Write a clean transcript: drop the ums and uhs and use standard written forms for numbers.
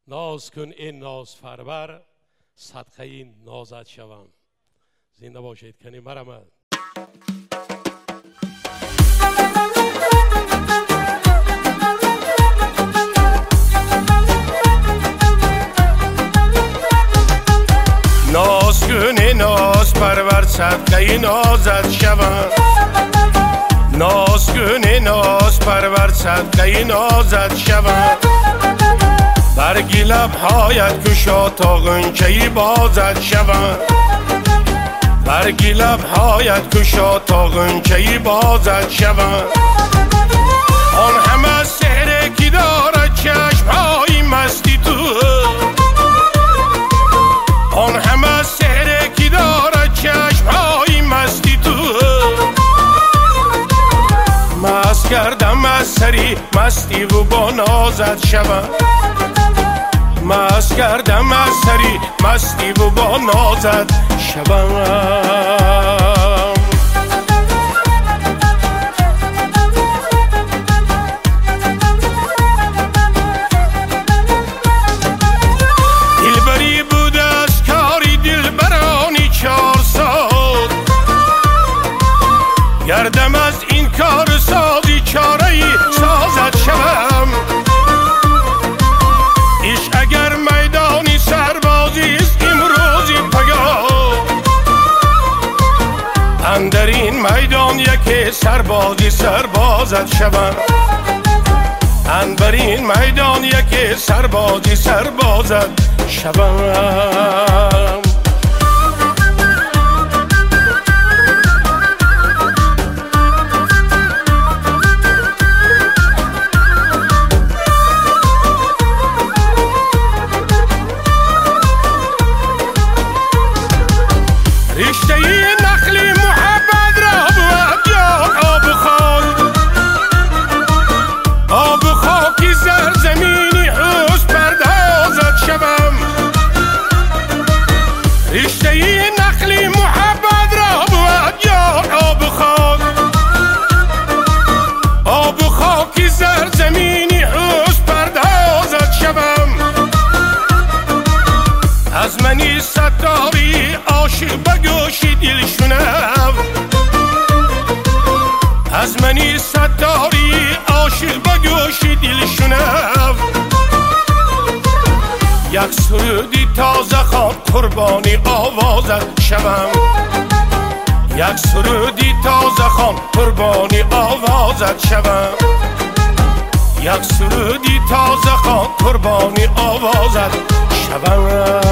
ناز کن این ناز پرور، صدقه این نازت شوم. زنده باشید کنی مرمد. ناز کن ناز پرور، صدقه نازت شوم. ناز کن ناز پرور، صدقه نازت شوم. برگی لبهایت کشا تا غنچه‌ای بازت شوم. برگی لبهایت کشا تا غنچه‌ای بازت شوم. آن همه سحر کی دارد چشم‌های مستی تو، آن همه سحر کی دارد چشم‌های مستی تو. مست کردم از سری مستی و با نازت شوم. مست کردم از سری مستی و با نازت شوم. دلبری بود از کاری دلبرانی 4 سال، گردم از این کار سازی چاره‌ای سازت شوم. عشق اگر میدانی سربازی است امروزی پگاه، اندر این میدان یکی سربازی سربازت شوم. اندر این میدان یکی سربازی سربازت شوم. رشته نخلی محبت را بود یا آب خاک، آب خاکی زرزمینی حسن پردازت شوم. رشته نخلی محبت را بود یا آب خاک، آب خاکی زرزمینی حسن پردازت شوم. از منی ستاری عاشق بگوشی دل شنو، از منی ستاری عاشق بگوشی دل شنو. یک سرودی تازه خواب قربانی آوازت شوم. یک سرودی تازه خواب قربانی آوازت شوم. یک سرودی تازه خواب قربانی آوازت شوم.